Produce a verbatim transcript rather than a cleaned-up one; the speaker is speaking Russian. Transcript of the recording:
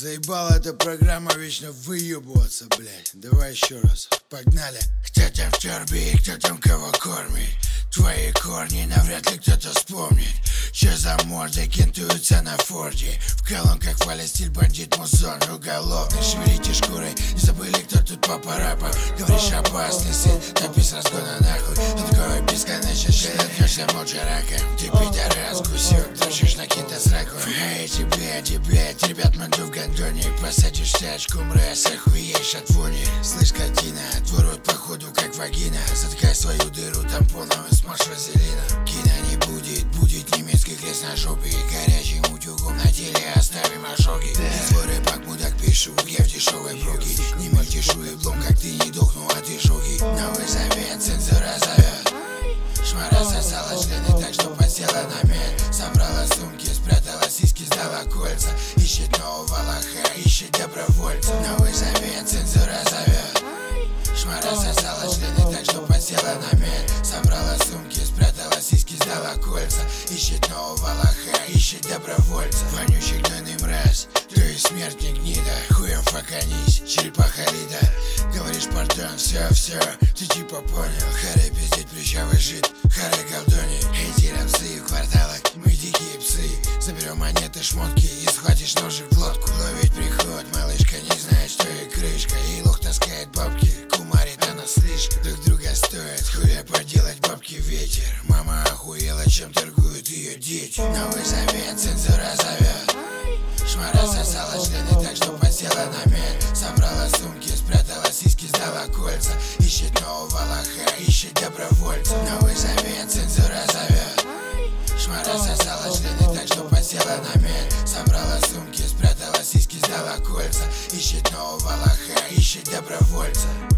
Заебала эта программа вечно выебываться, блядь. Давай еще раз, погнали. Кто там в торбе, кто там кого кормит? Твои корни навряд ли кто-то вспомнит. Че за морды кентуются на форде? В колонках валя стиль бандит, музон уголовный. Шевелите шкурой, не забыли, кто тут папа рэпа. Говоришь опасный сын, напис разгона нахуй. От такой бесконечно шелотнешься молча раком. Ты пидорас, кусок, дрочишь на кинта с раком. Эй, тебе, тебе, ребят, манду в гандоне. Посадишь тачку, мразь, охуеешь от вони. Слышь, скотина, твой рот походу как вагина. Заткай свою дыру тампоном и смажь вазелина. Кино не будет, будет немецкий крест на жопе. Горячим утюгом на теле оставим ожоги. Свой рэпак мудак пишу, я в дешевой броке. Не мельтешу и блом, как ты не дохну от изжоги. Новый завет, цензура зовет. Шмара сосала члены так, что подсела на мель. Собрала сумки, спрятала сиськи, сдала кольца. Ищет нового лоха, ищет добровольца. Новый завет, цензура зовет. Шмара сосала члены так, что подсела на мель. Собрала сумки, спрятала сиськи, сдала кольца. Ищет нового лоха, ищет добровольца. Вонючий гнойный мразь, ты смерть не гнида. Хуем факанись, черепаха лида. Говоришь, пардон, все, все, ты типа понял. Харе пиздеть, плечавый жид, харе галдони. Эти рамсы в кварталах, мы дикие псы. Заберем монеты, шмотки и схватишь ножик в лодку. Ловить приход, малышка не знает, что и крышка. И лох таскает бабки, кумарит она слишком. Друг друга стоит, хуя поделать, бабки ветер. Мама охуела, чем торгуют ее дети. Новый завет, цензура зовет. Шмара сосала члены так, что подсела на мель. Собрала сумки, спрятала сиськи, сдала кольца. Ищет нового лоха, ищет добровольца. Новый завет, цензура зовет. Шмара сосала члены так, что подсела на мель. Собрала сумки, спрятала сиськи, сдала кольца. Ищет нового лоха, ищет добровольца.